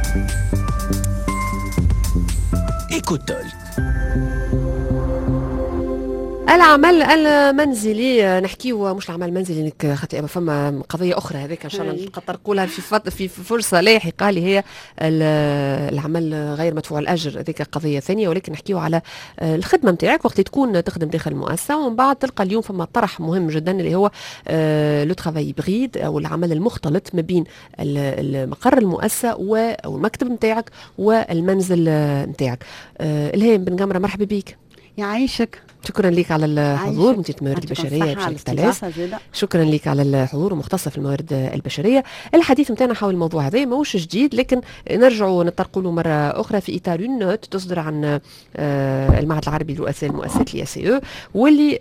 إيكوتول. العمل المنزلي نحكيو، مش العمل المنزلي خاطر فما قضيه اخرى هذيك ان شاء الله نقدر نقولها في فرصه لاحقه اللي هي العمل غير مدفوع الاجر، هذيك قضيه ثانيه. ولكن نحكيو على الخدمه نتاعك وقت اللي تكون تخدم داخل المؤسسه، ومن بعد تلقى اليوم فما طرح مهم جدا اللي هو لو ترافاي بريد او العمل المختلط ما بين مقر المؤسسه او المكتب نتاعك والمنزل نتاعك. الهام بن قمره، مرحبا بك. يعيشك. شكرا لك على الحضور، مديرة الموارد البشرية بشركة تالاس. شكرا لك على الحضور ومختصة في الموارد البشرية. الحديث نتاعنا حول الموضوع هذا ماهوش جديد، لكن نرجعوا نطرقوا له مرة أخرى في إطار نوت تصدر عن المعهد العربي لرؤساء المؤسسات الIACE، واللي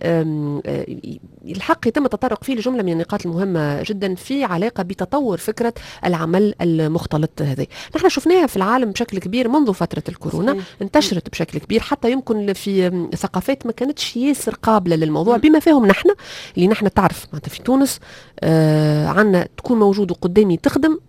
الحق يتم التطرق فيه لجملة من النقاط المهمة جدا في علاقة بتطور فكرة العمل المختلط هذا. نحن شفناها في العالم بشكل كبير منذ فترة الكورونا، انتشرت بشكل كبير حتى يمكن في ثقافات ما كانتش ياسر قابلة للموضوع، بما فيهم نحن اللي نحن تعرف معناتها في تونس عنا تكون موجود وقدامي تخدم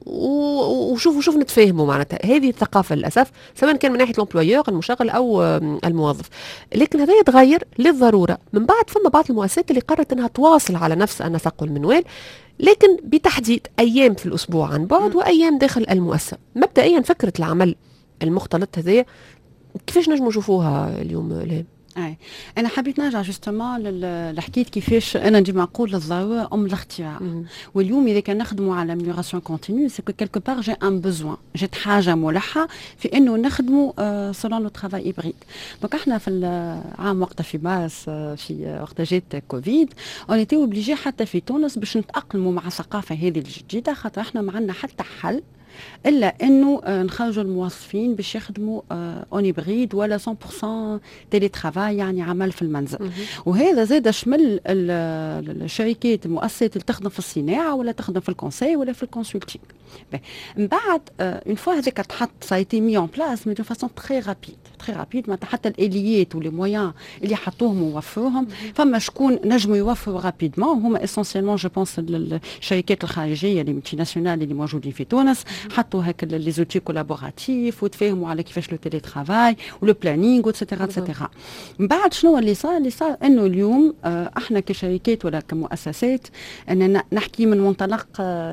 وشوف نتفاهموا معناتها. هذه الثقافة للأسف سواء كان من ناحية الامبلويور المشغل أو الموظف، لكن هذا يتغير للضرورة من بعد. فما بعض المؤسسات اللي قررت أنها تواصل على نفس النسق والمنوال، لكن بتحديد أيام في الأسبوع عن بعد وأيام داخل المؤسسة. مبدئيا فكرة العمل المختلط هذه كيفاش نجموا نشوفوها اليوم الهام؟ انا حبيت نرجع جوستومون لحكيت كيفاش انا ديما نقول الضروره الاختراع. واليوم اذا كان نخدموا على اميليوراسيون كونتينيو سي كو كيلكو بار جي ان بوزوان، جات حاجه ملحه في انه نخدموا سولون لو ترافاي هيبريد. دونك احنا في العام وقتها في مارس في وقت جات كوفيد اون ايتي اوبليجي حتى في تونس باش نتاقلموا مع الثقافه هذه الجديده، خاطر احنا ما عندنا حتى حل الا انه نخرجوا الموظفين باش يخدموا اون هيبريد ولا 100% تيلي ترافاي، يعني عمل في المنزل. وهذا زاد شمل الشركات المؤسسات اللي تخدم في الصناعه ولا تخدم في الكونساي ولا في الكونسلتينغ. من بعد اون فوا هذاك تحط سايتي مي اون بلاس مي دو فاسون تري رابيد معناتها حتى الاليات ولي مويان اللي حطوهم ووفروهم فما شكون نجموا يوفروا رابيدمون، هما اسونسيالمون جو بونس الشركات الخارجيه اللي ملتي ناسيونال اللي موجودين في تونس، حطوا هكا لي زوتي كولابوراتيف وتفاهموا على كيفاش لو تيلي ترافاي ولو بلانينغ وتسيتيرا تسيتيرا. من بعد شنو اللي صار انه اليوم احنا كشركات ولا كمؤسسات اننا نحكي من منطلق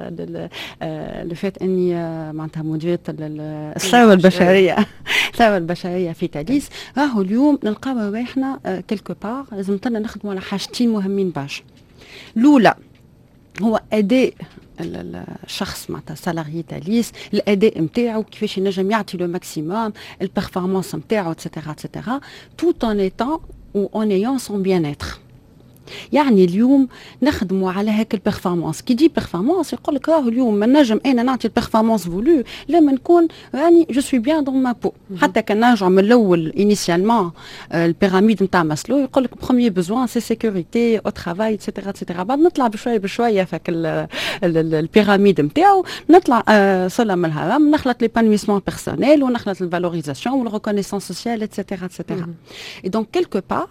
لفات اني معناتها مديرة الثروه البشريه الثروه البشريه في تاليس. راهو اليوم نلقاو رواحنا كيلكو بار لازم نخدموا على حاجتين مهمين برشا. الاولى هو اداء الشخص معناتها سالاريي تاليس، الاداء نتاعو كيفاش ينجم يعطي لو ماكسيموم، البرفورمانس نتاعو اتسيتيرا اتسيتيرا، tout en étant ou en ayant son bien-être. يعني اليوم نخدموا على هيك البرفورمانس. كي دي بيرفورمانس يقول لك راهو اليوم ما نجم انا نعطي البرفورمانس فولو لما نكون راني جو سوي بيان دون ما بو. حتى كان نرجع من الاول انيسيالمون البيراميد نتاع ماسلو يقول لك بروميير بوزوان سي سيكوريتي او ترافاي اتسيتيرا اتسيتيرا. بعد نطلع بشويه فك البيراميد نتاعو، نطلع سلم الهرم، نخلط ليبانويسمون بيرسونيل ونخلط الفالوريزاسيون والريكونيسونس سوسيال اتسيتيرا اتسيتيرا. اي دونك كيلكو بار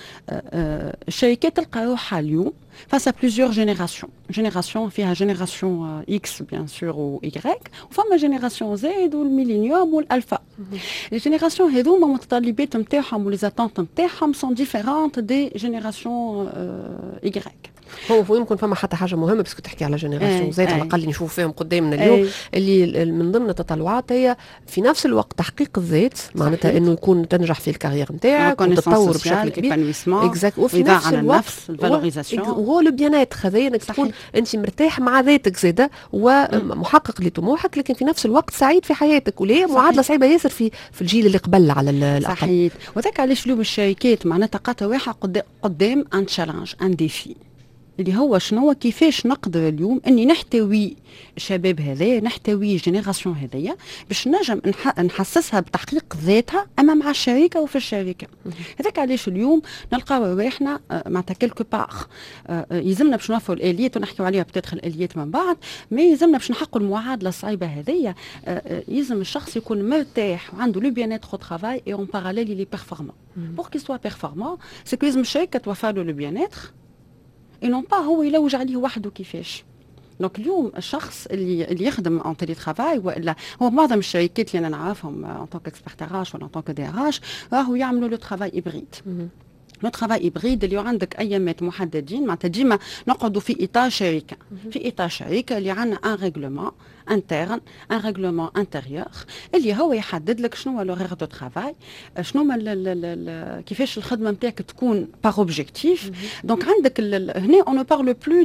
الشركات تلقى روحها اليوم face à plusieurs générations. Génération فيها génération X bien sûr و Y، وفما génération Z والميلينيوم والألفا. les générations هذوما متطلبات نتاعهم ولي زاتونت نتاعهم sont différentes des générations Y. هو يمكن فما حتى حاجه مهمه بس كنت تحكي على جينيراسيون زيت على الاقل نشوف فيهم قدامنا اليوم اللي من ضمن التطلعات هي في نفس الوقت تحقيق الذات، معناتها انه يكون تنجح في الكارير نتاعك وتتطور بشكل كبير اكزاكت، وفي نفس الوقت الفالوريزاسيون وهو لو بيانات خذي انك تكون انت مرتاح مع ذاتك زاده ومحقق لطموحك، لكن في نفس الوقت سعيد في حياتك. وليه معادله صعيبه ياسر في الجيل اللي قبل على الاقل. صحيح. وذاك علاش اليوم الشركات معناتها قاطع واحد قدام ان تشالنج ان ديفي اللي هو شنو كيفاش نقدر اليوم اني نحتوي الشباب هذايا، نحتوي جينيراسيون هذايا باش نجم نحسسها بتحقيق ذاتها اما مع الشركه وفي الشركه. هذاك علاش اليوم نلقاو رواحنا معناتها كيلكو بار يلزمنا باش نوفروا الاليات ونحكيو عليها بتدخل الاليات من بعد، ما يلزمنا باش نحققوا المعادله الصعيبه هذيا. يلزم الشخص يكون مرتاح وعنده لو بيان اتر او ترافاي اي اون باراليل لي بيرفورمون. بور كي سوا بيرفورمون سي كو لازم الشركه توفر له لو بيان اتر اي نون با هو يلوج عليه وحده كيفاش. دونك اليوم الشخص اللي يخدم اون تيلي ترافاي، والا هو معظم الشركات اللي انا نعرفهم اون طونك اكسبيرت اراش ولا اون طونك دي اراش راهو يعملوا لو ترافاي هيبريد. لو ترافاي هيبريد اللي عندك ايامات محددين، معناتها ديما نقعدوا في اطار شركه، في اطار شركه اللي عندنا ان ريغلومون انترن، ان ريغلومون انتيريور اللي هو يحدد لك شنو هو لورير دو ترافاي، شنو ما كيفاش الخدمه نتاعك تكون باغ اوبجيكتيف. دونك عندك هنا اون بارل بلو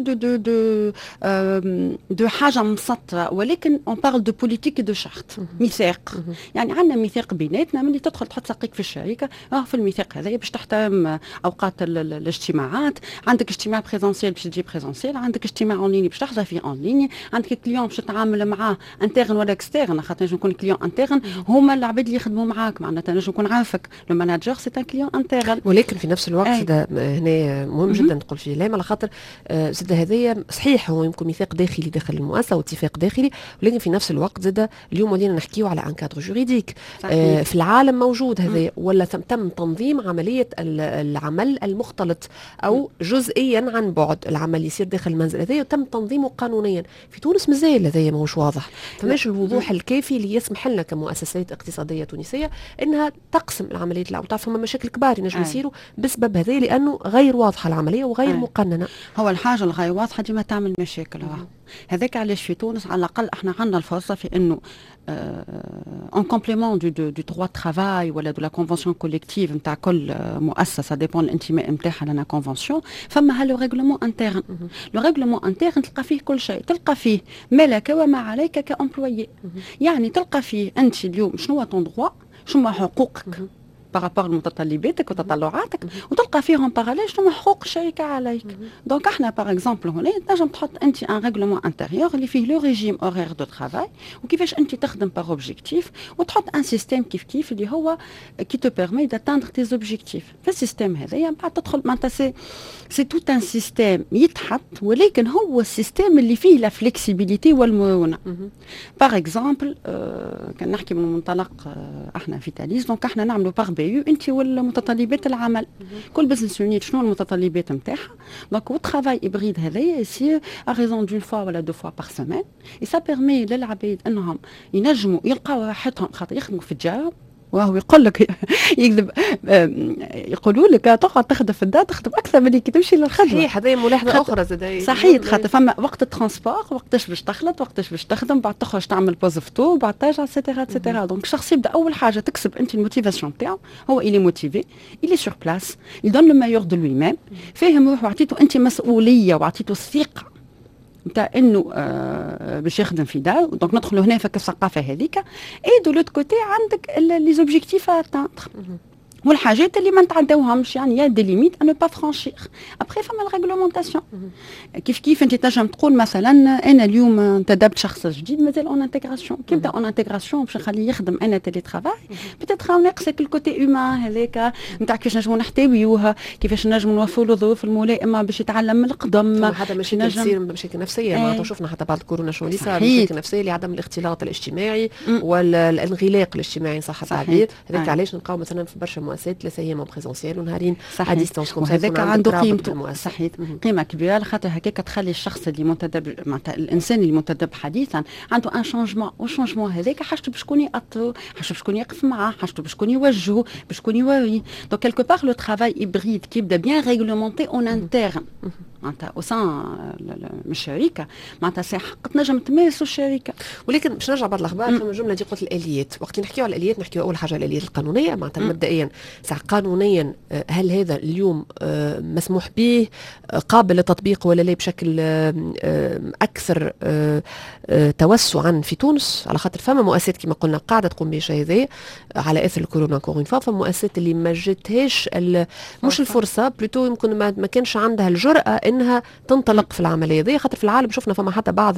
دو حاجه مسطره، ولكن اون بارل دو بوليتيك دو شارت، ميثاق. يعني عندنا ميثاق بيناتنا ملي تدخل تحط ساقيك في الشركه، في الميثاق هذا باش تحترم اوقات الاجتماعات، عندك اجتماع بريزونسيال باش تجي بريزونسيال، عندك اجتماع اون ليني باش تحضر فيه اون ليني، عندك كليون باش تتعامل معاه انترن ولا اكسترن، خاطر نجم يكون كليون انترن هما العباد اللي يخدموا معاك، معناتها نجم يكون عارفك لو ماناجر سي ان كليون انترن. ولكن في نفس الوقت هنا مهم جدا تقول فيه لا، على خاطر زاد هذايا صحيح هو يمكن ميثاق داخلي داخل المؤسسه واتفاق داخلي، ولكن في نفس الوقت زاد اليوم ولينا نحكيو على ان كادر جوريديك في العالم موجود هذا، ولا تم تنظيم عمليه العمل المختلط او جزئيا عن بعد، العمل يصير داخل المنزل هذايا وتم تنظيمه قانونيا. في تونس مازال هذايا ماهوش واضح، فماش الوضوح الكافي اللي يسمح لنا كمؤسسات اقتصاديه تونسيه انها تقسم العمليه العمل. تعرف فما مشاكل كبار ينجم يصيروا بسبب هذا، لانه غير واضحه العمليه وغير مقننه. هو الحاجه الغير واضحه ديما تعمل مشاكل. هذاك علاش في تونس على الاقل احنا عندنا الفرصه في انه ان كومبليمون دو دروا ترافاي ولا دو لا كونفونسيون كوليكتيف نتاع كل مؤسسه ديبون الانتماء نتاعها لنا كونفونسيون، فما لو ريغلومون انترن. لو ريغلومون انترن تلقى فيه كل شيء، تلقى فيه ما لك وما عليك كامبلويي. يعني تلقى فيه انت اليوم شنو هو طون دروا، شنو حقوقك بارابور لمتطلباتك وتطلعاتك، وتلقى فيهم باراليل شنو حقوق الشركه عليك. دونك احنا باغ اكزومبل هنا تنجم تحط انت ان ريغلومون انتيريور اللي فيه لو ريجيم اورير دو ترافاي وكيفاش انت تخدم باغ اوبجيكتيف، وتحط ان سيستيم كيف اللي هو كي تو بيرمي داتاندر تي اوبجيكتيف. في السيستيم هذايا من بعد تدخل معناتها سي توت ان سيستيم يتحط، ولكن هو السيستيم اللي فيه لا فليكسيبيليتي والمرونه. باغ اكزومبل كان نحكي من منطلق احنا في تاليس، دونك احنا نعملوا باغ انت والمتطلبات العمل، كل بزنس يونيت شنو المتطلبات نتاعها. دونك والترافاي هيبريد هذايا يصير ا ريزون دون فوا ولا دو فوا بار سيمين، اي سا بيرمي للعباد انهم ينجموا يلقاو راحتهم خاطر يخدموا في الجار. وهو يقول لك يكذب، يقولوا لك تقعد تخدم في الدار تخدم اكثر من كي تمشي للخدمه. صحيح، هذه ملاحظه اخرى زاد. صحيح، خاطر فما وقت الترانسبور، وقتاش باش تخلط، وقتاش باش تخدم، بعد تخرج تعمل بوز فطور، بعد ترجع سيتيرا سيتيرا. دونك الشخص يبدا اول حاجه تكسب انت الموتيفاسيون نتاعو، هو الي موتيفي، الي سور بلاس، يدون لو مايور دو لوي ميم، فاهم روحه، وعطيته انت مسؤوليه وعطيته الثقه نتاع انه باش يخدم في دار. دونك ندخلوا هنا في الثقافه هذيك. اي دو لوت كوتي عندك لي زوبجيكتيف اتاندر والحاجات اللي ما نتعداوهمش، يعني يا دي ليميت ان با فرانشير. ابخي فما الريغلومونطاسيون كيف انت تنجم تقول مثلا انا اليوم انتدبت شخص جديد مازال اون انتغراسيون، كي يبدا اون انتغراسيون باش نخليه يخدم انا تيلي ترافاي، بتاتر ناقصك الكوتي اومان هذاك نتاع كيفاش نجموا نحتويوها، كيفاش نجموا نوفروا له الظروف الملائمه باش يتعلم من القدم. هذا مشاكل تصير مشاكل نفسيه، معناتها شفنا حتى بعد كورونا شو اللي صار، مشاكل نفسيه لعدم الاختلاط الاجتماعي والانغلاق الاجتماعي صح التعبير. هذاك علاش نلقاو مثلا في برشا مؤسسات 3 ايام بريزونسيال ونهارين ا ديستانس كوم سا. وهذاك عنده قيمته، صحيح قيمه كبيره، خاطر هكاك تخلي الشخص اللي منتدب معناتها الانسان اللي منتدب حديثا عنده ان شونجمون، والشونجمون هذاك حاجته بشكون يأطو، حاجته بشكون يقف معاه، حاجته بشكون يوجهه، بشكون يوري. دونك كيلكو بار لو ترافاي هيبريد كي يبدا بيان ريغلومونتي اون انترن معناتها وسان الشركه، معناتها سي حق تنجم تمارسوا الشركه. ولكن باش نرجع بعض الاخبار فما جمله دي قلت الاليات. وقت نحكيو على الاليات نحكيو اول حاجه على الاليات القانونيه، معناتها مبدئيا قانونيا هل هذا اليوم مسموح به قابل للتطبيق ولا لا بشكل اكثر توسعا في تونس؟ على خاطر فما مؤسسات كما قلنا قاعده تقوم بشيء هذا على اثر الكورونا كورين، فما مؤسسات اللي ما جاتهاش مش الفرصه بلوتو، يمكن ما كانش عندها الجرأه انها تنطلق في العمليه هذه. خاطر في العالم شفنا فما حتى بعض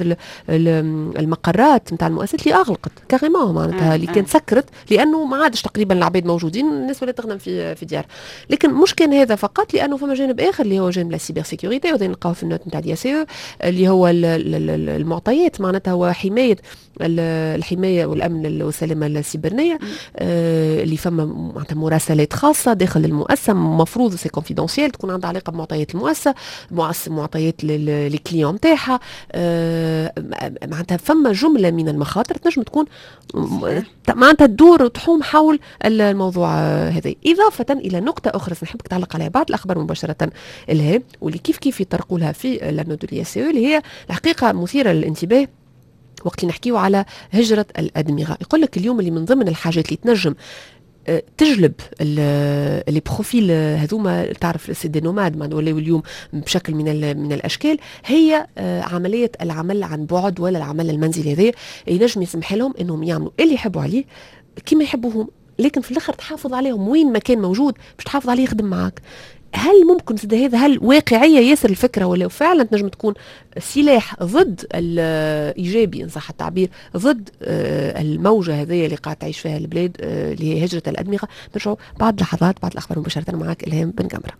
المقرات نتاع المؤسسات اللي اغلقت كاريمون، معناتها اللي كانت سكرت لانه ما عادش تقريبا العباد موجودين، الناس ولا تخدم في ديار. لكن مش كان هذا فقط، لانه فما جانب اخر اللي هو جانب لا سيبر سيكوريتي، وهذا نلقاوه في النوت نتاع دي سي او اللي هو المعطيات، معناتها هو حمايه الحمايه والامن والسلامه السيبرانيه اللي فما معناتها مراسلات خاصه داخل المؤسسه، مفروض سي كونفيدونسيال تكون عندها علاقه بمعطيات المؤسسه، معطيات للكليون نتاعها. معناتها فما جمله من المخاطر تنجم تكون معناتها تدور وتحوم حول الموضوع هذا. اضافه الى نقطه اخرى نحبك تعلق عليها بعض الاخبار مباشره اللي واللي كيف يطرقوا لها في لانودوليا سي اللي هي الحقيقه مثيره للانتباه وقت نحكيو على هجرة الأدمغة. يقول لك اليوم اللي من ضمن الحاجات اللي تنجم تجلب لي بروفيل هذوما تعرف سي دي نوماد ولاو اليوم بشكل من الاشكال هي عمليه العمل عن بعد ولا العمل المنزلي هذا ينجم يسمح لهم انهم يعملوا اللي يحبوا عليه كما يحبوهم، لكن في الاخر تحافظ عليهم وين ما كان موجود باش تحافظ عليه يخدم معاك. هل ممكن هذا هل واقعيه ياسر الفكره ولا فعلا تنجم تكون سلاح ضد الايجابي ان صح التعبير ضد الموجه هذه اللي قاعد تعيش فيها البلاد اللي هي هجره الادمغه؟ نرجعوا بعد لحظات بعد الاخبار مباشره معك الهام بن جمره.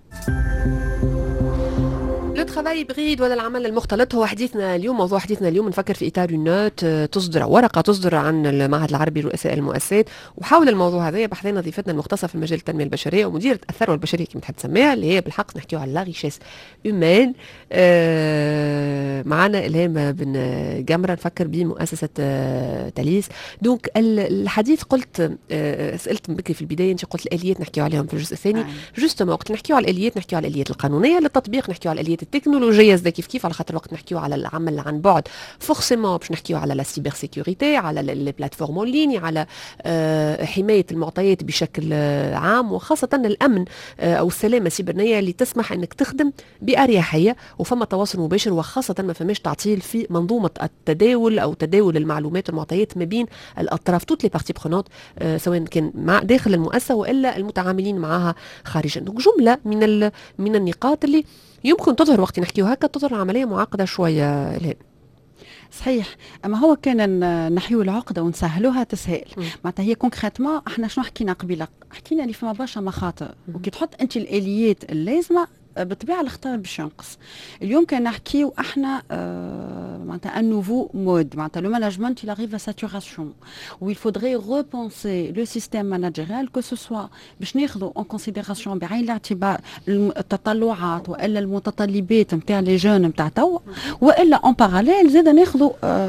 لو ترافاي بريد ولا العمل المختلط هو حديثنا اليوم. موضوع حديثنا اليوم نفكر في اطار نوت ورقه تصدر عن المعهد العربي لرؤساء المؤسسات، وحول الموضوع هذا بحثنا ضيفتنا المختصه في مجال التنميه البشريه ومديره الثروه البشريه كما تحب تسميها اللي هي بالحق نحكيو على لا ريشيس هيومان. معنا الهام بن جمره نفكر بمؤسسه تاليس. دونك الحديث قلت سالت بكري في البدايه انت قلت الاليات نحكيو عليهم في الجزء الثاني. جوستومون وقت نحكيو على الاليات نحكيو على الاليات القانونيه للتطبيق، نحكيو على الاليات التكنولوجيه زي كيف على خاطر وقت نحكيو على العمل عن بعد فورسيمون باش نحكيو على لا سيبر سيكوريتي على لي بلاتفورم اون ليني على حمايه المعطيات بشكل عام وخاصه الامن او السلامه السيبرانيه اللي تسمح انك تخدم باريحيه وفما تواصل مباشر وخاصه ما فماش تعطيل في منظومه التداول او تداول المعلومات والمعطيات ما بين الاطراف توت لي بارتي برونونت سواء كان مع داخل المؤسسه والا المتعاملين معها خارجا. دونك جمله من النقاط اللي يمكن تظهر وقت نحكيو هكا تظهر عملية معقدة شوية. لا صحيح، اما هو كان نحيو العقده ونسهلوها تسهل. معناتها هي كونكريتمون احنا شنو حكينا قبيله؟ حكينا اللي فما برشا مخاطر وكي تحط انت الاليات اللازمه بالطبيعه الاخطار باش ينقص. اليوم كان نحكيو احنا معناتها ان نوفو مود، معناتها لو مانجمنت il arrive à saturation où il faudrait repenser le système managérial que ce soit باش ناخذوا en considération بعين الاعتبار التطلعات والا المتطلبات نتاع لي جون نتاع تو والا en parallèle زاد ناخذوا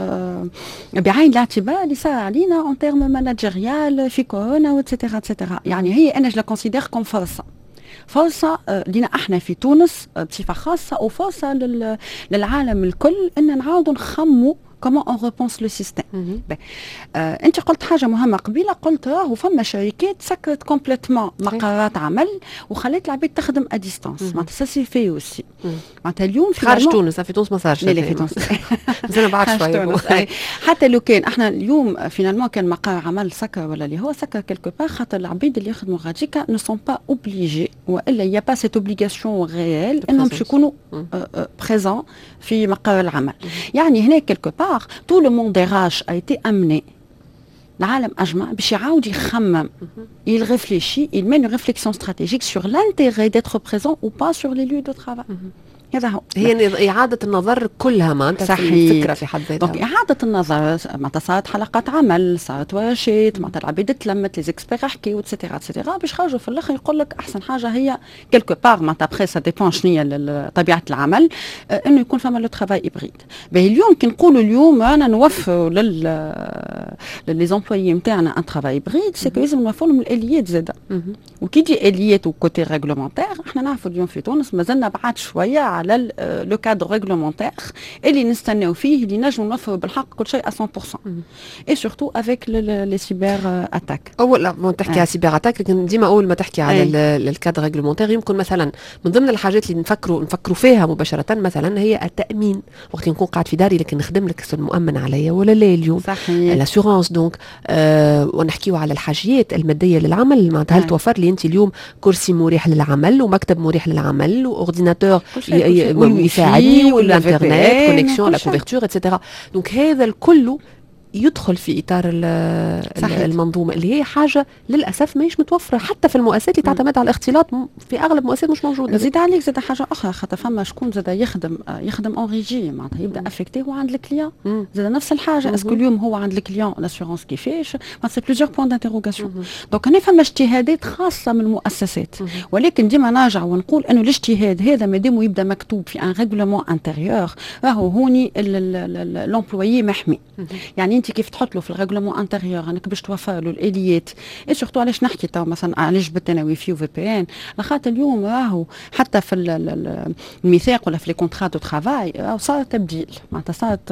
بعين الاعتبار اللي صار علينا en terme managérial في كورونا واتسيتيرا اتسيتيرا. يعني هي انا جو لا كونسيدير كوم فرصة لنا احنا في تونس بصفة خاصة وفرصة للعالم الكل ان نعاودوا نخموا كما اون ريبونس لو سيستيم. انت قلت حاجه مهمه قبيله، قلت راهو فما شركات سكرت كومبليتمون مقرات عمل وخلت العباد تخدم ا ديستانس. معناتها سا سي في اوسي معناتها اليوم خارج تونس في تونس ما صارش. لا في تونس زين بعد شويه حتى لو كان احنا اليوم فينالمون كان مقر عمل سكر ولا اللي هو سكر كيلكو بار خاطر العباد اللي يخدموا غاديكا نو سون با اوبليجي والا يا با سيت اوبليغاسيون ريال انهم باش يكونوا بريزون في مقر العمل. يعني هنا كيلكو بار tout le monde des RH a été amené العالم أجمع باش يعاود يخمم. il réfléchit, il mène une réflexion stratégique sur l'intérêt d'être présent ou pas sur les lieux de travail. هذا هو هي إعادة النظر كلها معناتها الفكرة في حد ذاتها. دونك إعادة النظر معناتها صارت حلقات عمل، صارت ورشات، معناتها العباد تلمت، لي زيكسبير حكيو اتسيتيرا اتسيتيرا باش خرجوا في الآخر يقول لك أحسن حاجة هي كيلكو بار معناتها بخي سا ديبون شنيا طبيعة العمل إنه يكون فما لو ترافاي إبريد. باهي اليوم كي نقولوا اليوم أنا نوفروا لي زومبلويي نتاعنا ان ترافاي إبريد سي كو لازم نوفروا لهم الآليات زادة. وكي دي آليات وكوتي ريغلومونتير احنا نعرفوا اليوم في تونس مازلنا بعاد شوية على لو كادر ريغلومونتير اللي نستناو فيه اللي نجموا نوفروا بالحق كل شيء 100% اي سورتو افيك لي سيبر اتاك. اول ما تحكي على سيبر اتاك لكن ديما اول ما تحكي على الكادر ريغلومونتير يمكن مثلا من ضمن الحاجات اللي نفكروا فيها مباشره مثلا هي التامين. وقت نكون قاعد في داري لكن نخدم لك المؤمن عليا ولا لا اليوم الاسيورونس. دونك ونحكيو على الحاجيات الماديه للعمل. معناتها هل توفر لي انت اليوم كرسي مريح للعمل ومكتب مريح للعمل واورديناتور يساعدني والانترنت كونيكسيون لا كوفرتور اتسيتيرا. دونك هذا الكل يدخل في اطار المنظومه اللي هي حاجه للاسف ماهيش متوفره حتى في المؤسسات اللي تعتمد على الاختلاط، في اغلب المؤسسات مش موجوده. زيد عليك زيد حاجه اخرى، خاطر فما شكون زاد يخدم اون ريجي معناتها يبدا افكتي هو عند الكليون، زاد نفس الحاجه. اسكو اليوم هو عند الكليون لاسيورونس كيفاش؟ سي بليزيور بوان دانتيروغاسيون. دونك هنا فما اجتهادات خاصه من المؤسسات، ولكن ديما نرجع ونقول انه الاجتهاد هذا مادام يبدا مكتوب في ان ريغلومون انتيريور راهو هوني لومبلويي محمي. يعني انت كيف تحط له في الريغلومون انتيريور انك باش توفر له الاليات، اي سورتو علاش نحكي تو مثلا علاش جبت انا وي في وفي بي ان، لخاطر اليوم راهو حتى في الميثاق ولا في لي كونترا دو ترافاي صار تبديل، معناتها صارت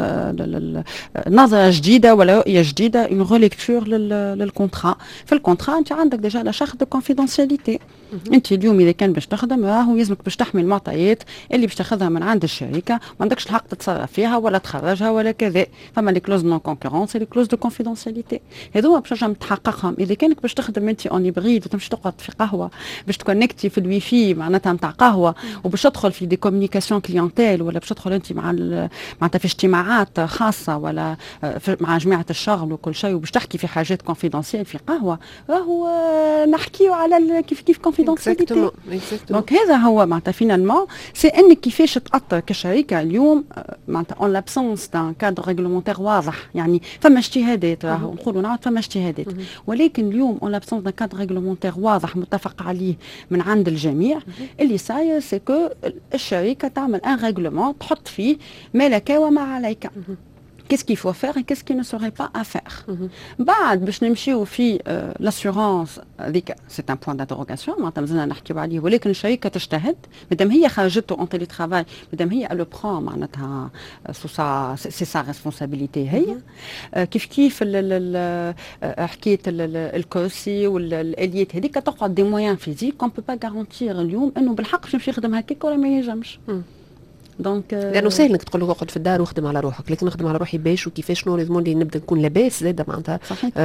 نظره جديده ولا رؤيه جديده، اون ريليكتور للكونترا. في الكونترا انت عندك ديجا لا شارت دو كونفيدونسياليتي. انت اليوم اذا كان باش تخدم راهو يلزمك باش تحمي المعطيات اللي باش تاخذها من عند الشركه، ما عندكش الحق تتصرف فيها ولا تخرجها ولا كذا. فما لي كلوز نون كونكورونس لي كلوز دو كونفيدونسياليتي، هذوما باش تنجم تحققهم. اذا كانك باش تخدم انت اون هيبريد وتمشي تقعد في قهوه باش تكونكتي في الوي في معناتها نتاع قهوه وباش تدخل في دي كومونيكاسيون كليونتيل، ولا باش تدخل انت معناتها في اجتماعات خاصه ولا مع جماعه الشغل وكل شيء وباش تحكي في حاجات كونفيدونسيال في قهوه، راهو نحكيو على كيف كونفيدونسياليتي. دونك هذا هو معناتها فينالمون سي انك كيفاش تاثر كشركه اليوم معناتها اون لابسونس دان كادر ريغلومونتير واضح. يعني فما اجتهادات راهو نقولوا نعرف فما اجتهادات، ولكن اليوم اون لابسونس دان كادر ريغلومونتير واضح متفق عليه من عند الجميع، اللي صاير سي كو الشركه تعمل ان ريغلومون تحط فيه ما لك وما عليك. Qu'est-ce qu'il faut faire et qu'est-ce qu'il ne serait pas à faire. بعد باش نمشيو في l'assurance هذيك سي ان بوان d'interrogation معناتها مازلنا نحكيو عليه، ولكن الشركه تجتهد مادام هي خرجته اون تيلي ترافاي، مادام هي لو برون معناتها سي سا ريسبونسابيلتي هي. كيف حكيت الكرسي والاليات هذيك تقعد دي مويان فيزيك كون بو با غارونتير اليوم انه بالحق باش يمشي يخدم هكاك ولا ما ينجمش. دونك لانه سهل انك تقول له اقعد في الدار واخدم على روحك، لكن نخدم على روحي باش وكيفاش شنو لازم اللي نبدا نكون لاباس زاده معناتها.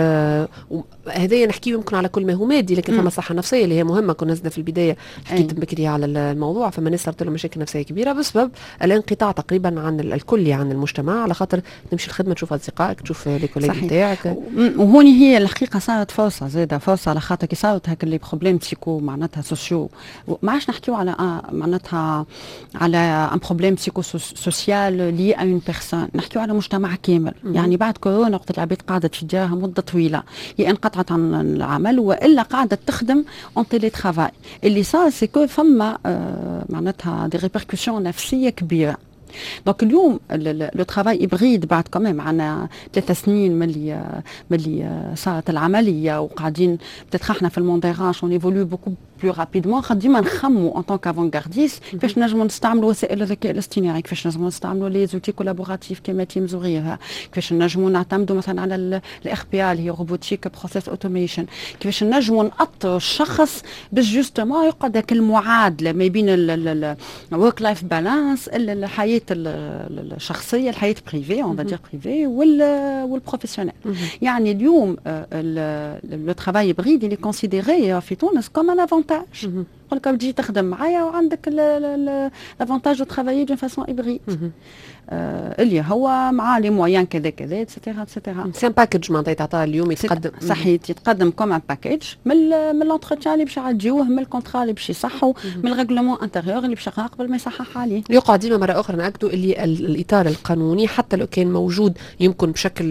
هذايا نحكي يمكن على كل ما هو مادي، لكن فما صحه نفسيه اللي هي مهمه. كنا نزلنا في البدايه حكيت بكري على الموضوع، فما ناس صارت لهم مشاكل نفسيه كبيره بسبب الانقطاع تقريبا عن الكلي عن المجتمع، على خاطر تمشي الخدمه تشوف اصدقائك تشوف لي كوليج نتاعك. وهوني هي الحقيقه صارت فرصه زاده فرصه، على خاطر كي صارت هاك لي بروبليم بسيكو معناتها سوسيو، ما عادش نحكيو على معناتها على ان بروبليم بسيكو سوسيال لي ا اون بيرسون، نحكيو على مجتمع كامل. يعني بعد كورونا وقت العباد قعدت في ديارها مده طويله، يا انقطعت عن العمل والا قعدت تخدم اون تيلي ترافاي، اللي صار سي كو فما معناتها دي ريبركسيون نفسيه كبيره. دونك اليوم لو ترافاي هيبريد بعد كمان معنا 3 سنين ملي صارت العمليه وقاعدين بتتخحنا في المونديراج اون ايفولو بوكو بلو رابيدمون، ديما نخمو ان طونك افونغارديست كيفاش نجموا نستعملوا وسائل الذكاء الاصطناعي، كيفاش نجموا نستعملوا لي زوتي كولابوراتيف كيما تيمز وغيرها، كيفاش نجموا نعتمدوا مثلا على الاخ بي اللي هي روبوتيك بروسيس اوتوميشن، كيفاش نجموا نأطروا الشخص باش جوستومون يقعد هاك المعادله ما بين الورك لايف بالانس، الحياه الشخصيه الحياه بريفي اون فادير بريفي والبروفيسيونيل. يعني اليوم لو ترافاي هيبريد اللي كونسيديري في تونس كوم ان افونتاج. يقول لك تجي تخدم معايا وعندك لافونتاج دو ترافايي دون فاسون هيبريد اللي هو مع لي مويان كذا كذا اتسيتيرا اتسيتيرا. سي ان باكيج معناتها يتعطى اليوم يتقدم صحيح يتقدم كوم ان باكيج من لونتروتيان اللي باش يعديوه، من الكونترا اللي باش يصحوا، من الريغلومون انتيريور اللي باش يقرا قبل ما يصحح عليه. يقعد ديما مره اخرى ناكدوا اللي الاطار القانوني حتى لو كان موجود يمكن بشكل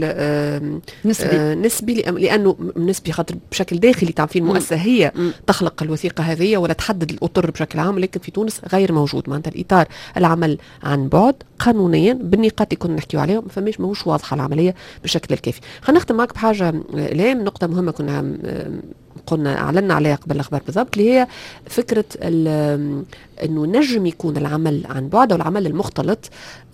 نسبي لانه نسبي خاطر بشكل داخلي تعرف في المؤسسه هي تخلق الوثيقه هذه ولا تحدد الاطر بشكل عام، لكن في تونس غير موجود. معناتها الاطار العمل عن بعد قانونيا بالنقاط اللي كنا نحكيو عليهم فماش ماهوش واضحه العمليه بالشكل الكافي. خلينا نختم معك بحاجه الهام، نقطه مهمه كنا قلنا اعلنا عليها قبل الاخبار بالضبط، اللي هي فكره انه نجم يكون العمل عن بعد او العمل المختلط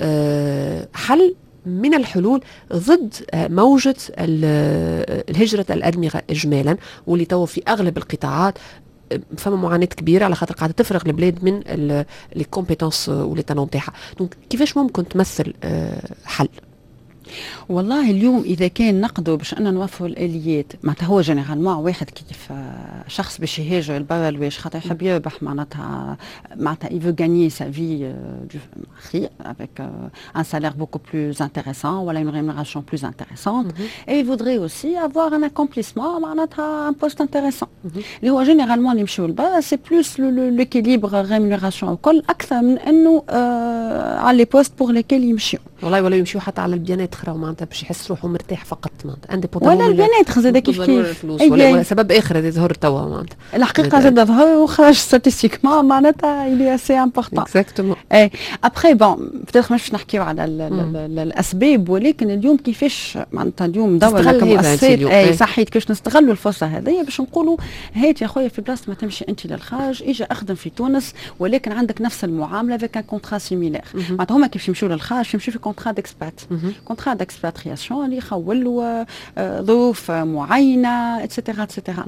حل من الحلول ضد موجة الهجرة الأدمغة إجمالا، واللي تو في أغلب القطاعات فما معاناة كبيرة على خاطر قاعدة تفرغ البلاد من لي كومبيتونس ولي تالون تاعها. دونك كيفاش ممكن تمثل حل؟ والله اليوم اذا كان نقدوا باش ان نوفروا الاليات معناتها هو جينيرالمون واحد كيف شخص باش يهاجر لبرا الواش خاطر يحب يربح معناتها il veut gagner sa vie avec un salaire beaucoup plus intéressant ou une rémunération plus intéressante et il voudrait aussi avoir un accomplissement معناتها un poste intéressant اللي هو جينيرالمون اللي يمشيو لبرا سي بلوس l'équilibre rémunération وكل اكثر من انه على لي بوست بور ليكيل يمشيو والله ولا يمشيو حتى على البيانات اخرى معناتها باش يحس روحه مرتاح فقط معناتها ولا البيانات زاد كيف ولا سبب اخر اللي ظهر توا معناتها الحقيقه زاد ظهر وخرج ستاتستيكمون معناتها اللي سي امبورطون اكزاكتومون اي ابخي بون بتاتر مش نحكيو على الاسباب ولكن اليوم كيفاش معناتها اليوم دورنا كمؤسسات اي صحيت كيفاش نستغلوا الفرصه هذه باش نقولوا هات يا خويا في بلاصه ما تمشي انت للخارج اجي اخدم في تونس ولكن عندك نفس المعامله avec un contrat similaire معناتها هما كيف يمشيو للخارج يمشيو في كونترا ديكسبات كونترا ديكسباترياسيون اللي يخول ظروف معينه اتسيتيرا اتسيتيرا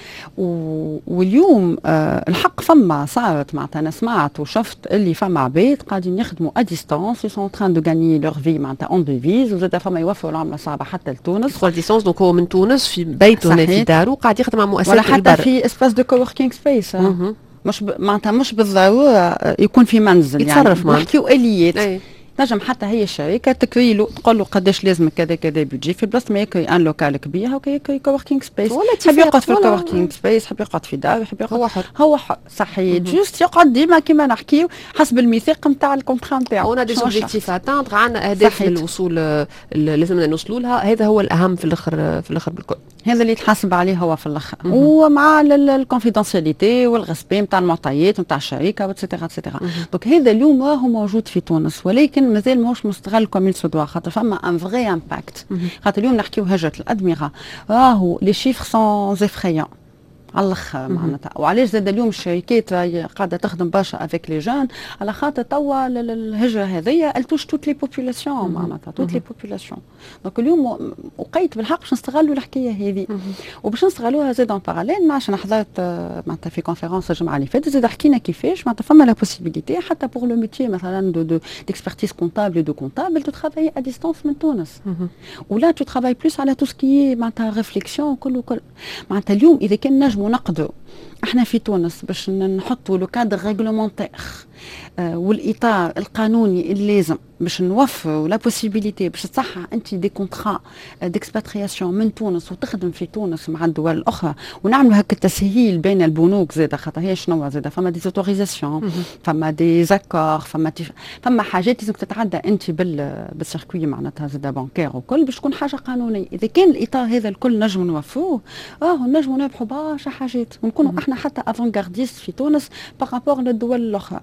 واليوم الحق فما صارت معناتها انا سمعت وشفت اللي فما عباد قاعدين يخدموا ا ديستانس سون تران دو غاني لور في معناتها اون ديفيز وزاد فما يوفروا العمله صعبه حتى لتونس يدخل ديستانس دونك هو من تونس في بيته هنا في داره وقاعد يخدم مع مؤسسات ولا حتى في اسباس دو كووركينغ سبيس مش معناتها مش بالضروره يكون في منزل يتصرف يعني نحكيو اليات نجم حتى هي الشركه تكري له تقول له قداش لازم كذا كذا بيجي في بلاصه ما يكري ان لوكال كبير هكا يكري كووركينغ سبيس يحب يقعد في الكووركينغ سبيس يحب يقعد في دار يحب يقعد هو حر صحيح جوست يقعد ديما كيما نحكيو حسب الميثاق نتاع الكونترا نتاعو هنا دي اوبجيكتيف اتاندر عندنا اهداف للوصول لازمنا نوصلوا لها هذا هو الاهم في الاخر بالكل هذا اللي يتحاسب عليه هو في الاخر ومع الكونفيدنسياليتي والريسبي نتاع المعطيات نتاع الشركه واتسيتيرا اتسيتيرا دونك هذا اليوم راهو موجود في تونس ولكن مازال ماهوش مستغل كوميل سو دوا خاطر فما ان فري امباكت خاطر اليوم نحكيو هجره الادمغه راهو لي شيفر سون زيفريون على الاخر معناتها وعلاش زاد اليوم الشركات قاعده تخدم برشا افيك لي جون على خاطر توا الهجره هذيا التوش توت لي بوبولاسيون معناتها توت لي بوبولاسيون دونك اليوم وقيت بالحق باش نستغلوا الحكايه هذه وباش نستغلوها زاد اون باراليل مع انا حضرت معناتها في كونفيرونس الجمعه اللي فاتت زاد حكينا كيفاش معناتها فما لا بوسيبيليتي حتى بور لو ميتي مثلا دو ديكسبرتيز كونتابل دو كونتابل تو ترافاي ا ديستانس من تونس ولا تو ترافاي بلوس على تو سكي معناتها ريفليكسيون كل معناتها اليوم اذا كان نجموا نقدوا احنا في تونس باش نحطوا لو كادر ريغلومونتير والاطار القانوني اللازم باش نوفروا لا بوسيبيليتي باش تصحح انت دي كونترا ديكسباترياسيون من تونس وتخدم في تونس مع الدول الاخرى ونعملوا هكا التسهيل بين البنوك زاده خاطر هي شنو زاده فما دي اوتوريزاسيون فما دي زاكور فما حاجات لازم تتعدى انت بالسيركوي معناتها زاده بانكير وكل باش تكون حاجه قانونيه اذا كان الاطار هذا الكل نجم نوفروه نجموا نربحوا برشا حاجات ونكونوا احنا حتى افونغارديست في تونس بارابور للدول الاخرى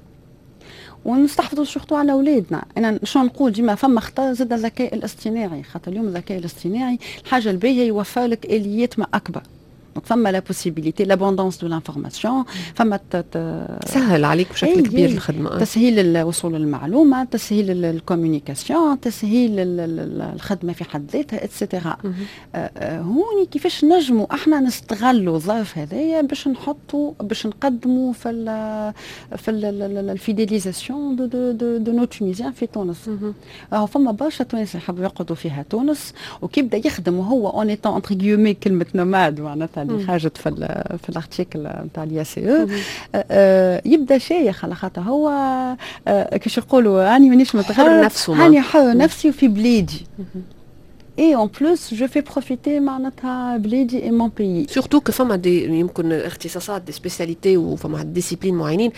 ونستحفظوا سورتو على اولادنا انا شنو نقول ديما فما خطر زاد الذكاء الاصطناعي خاطر اليوم الذكاء الاصطناعي الحاجه الباهيه يوفر لك اليات ما اكبر دونك فما لا بوسيبيليتي لابوندونس دو لانفورماسيون فما سهل عليك بشكل كبير الخدمه تسهيل الوصول للمعلومه تسهيل الكوميونيكاسيون تسهيل الخدمه في حد ذاتها اتسيتيرا هوني كيفاش نجموا احنا نستغلوا الظرف هذايا باش نحطوا باش نقدموا في الفيديليزاسيون دو نو تونيزيان في تونس فما برشا تونس يحبوا يقعدوا فيها تونس وكيبدا يخدم وهو اون ايتون انتر غيومي كلمه نوماد معناتها اللي خرجت في الارتيكل نتاع اليا سي يبدا شيخ على خاطر هو كيش يقولوا راني مانيش متغرب نفسه راني حر نفسي وفي بلادي et en plus je fais profiter معناتها بلادي et mon pays surtout que فما دي يمكن اختصاصات دي سبيسياليتي وفما ديسيبلين معينين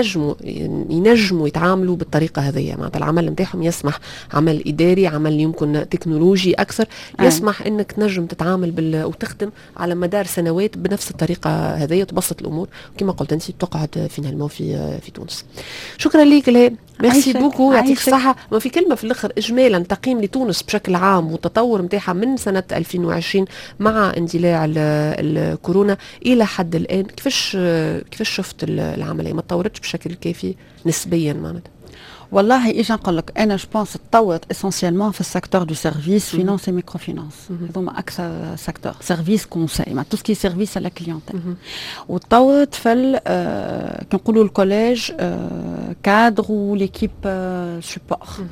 ينجموا يتعاملوا بالطريقه هذه معناتها العمل نتاعهم يسمح عمل اداري عمل يمكن تكنولوجي اكثر يسمح انك تنجم تتعامل وتخدم على مدار سنوات بنفس الطريقه هذه وتبسط الامور كما قلت انت تقعد فينالمون في تونس شكرا لك لها ميرسي بوكو يعطيك الصحه ما في كلمه في الاخر اجمالا تقييم لتونس بشكل عام والتطور نتاعها من سنه 2020 مع اندلاع الكورونا الى حد الان كيفاش شفت العمليه ما تطورتش بشكل كافي نسبيا معناتها والله ايش نقول لك انا جو بونس تطورت اسونسيالمون في السيكتور دو سيرفيس فينانس ميكرو فينانس هذوما اكثر سيكتور سيرفيس كونساي مع تو سكي سيرفيس على كليونتيل وتطورت في كنقولوا الكوليج كادر وليكيب سبور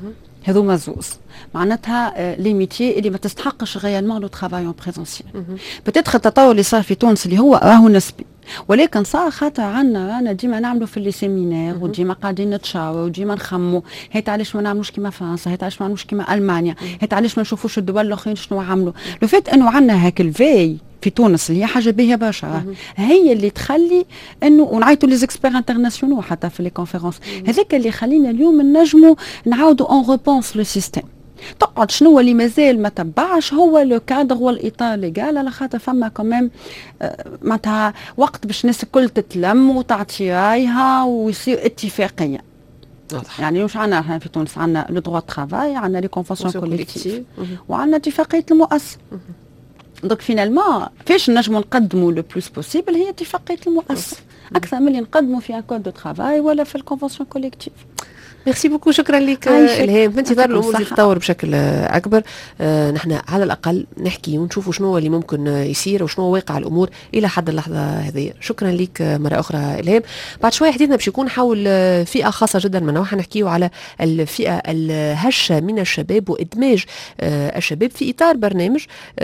هذوما زوز معناتها لي ميتي اللي ما تستحقش غيالمون لو ترافاي اون بريزونسيال. بتاتخ التطور اللي صار في تونس اللي هو راهو نسبي، ولكن صار خاطر عنا ديما نعملوا في لي سيمينار وديما قاعدين نتشاوروا وديما نخموا هيت علاش ما نعملوش كيما فرنسا، هيت علاش ما نعملوش كيما المانيا، هيت علاش ما نشوفوش الدول الاخرين شنو عملوا. لو فات انه عنا هاك الفي في تونس اللي هي حاجه باهيه برشا هي اللي تخلي انه ونعيطوا لي زيكسبير انترناسيونال حتى في لي كونفيرونس، هذاك اللي خلينا اليوم نجموا نعاودوا اون ريبونس لو سيستيم. تقعد شنو اللي مازال ما تبعش هو لو كادر والاطار ليغال، على خاطر فما كمان معناتها وقت باش الناس الكل تتلم وتعطي رايها ويصير اتفاقيه. يعني مش عندنا احنا في تونس عندنا لو دروا ترافاي، عندنا لي كونفونسيون كوليكتيف وعندنا اتفاقيه المؤسسه. دونك فينالمون فاش نجموا نقدموا لو بلوس بوسيبل هي اتفاقيه المؤسسه اكثر من اللي نقدموا في ان كود دو ترافاي ولا في الكونفونسيون كوليكتيف. ميرسي بوكو، شكرا لك الهام. في انتظار الامور تتطور بشكل اكبر. نحن على الاقل نحكي ونشوفوا شنو اللي ممكن يصير وشنو واقع الامور الى حد اللحظه هذه. شكرا لك مره اخرى الهام. بعد شويه حديثنا باش يكون حول فئه خاصه جدا من نوعها، نحكيو على الفئه الهشه من الشباب وادماج الشباب في اطار برنامج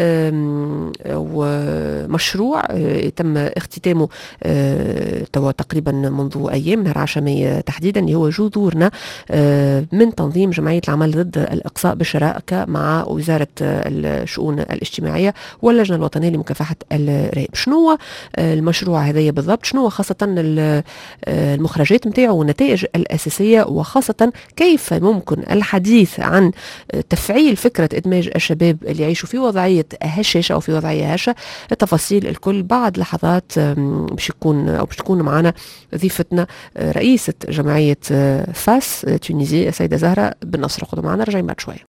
ومشروع تم اختتامه تقريبا منذ ايام، نهار 10 ماي تحديدا، اللي هو جذورنا من تنظيم جمعية العمل ضد الإقصاء بالشراكة مع وزارة الشؤون الاجتماعية واللجنة الوطنية لمكافحة الإرهاب. شنو المشروع هذا بالضبط؟ شنو خاصة المخرجات متاعه والنتائج الأساسية، وخاصة كيف ممكن الحديث عن تفعيل فكرة إدماج الشباب اللي يعيشوا في وضعية هشاشة أو في وضعية هشة؟ التفاصيل الكل بعد لحظات باش تكون معنا ضيفتنا رئيسة جمعية فاس تونيزي السيدة زهرة بن نصر. خذوا معنا، رجعين بعد شوية.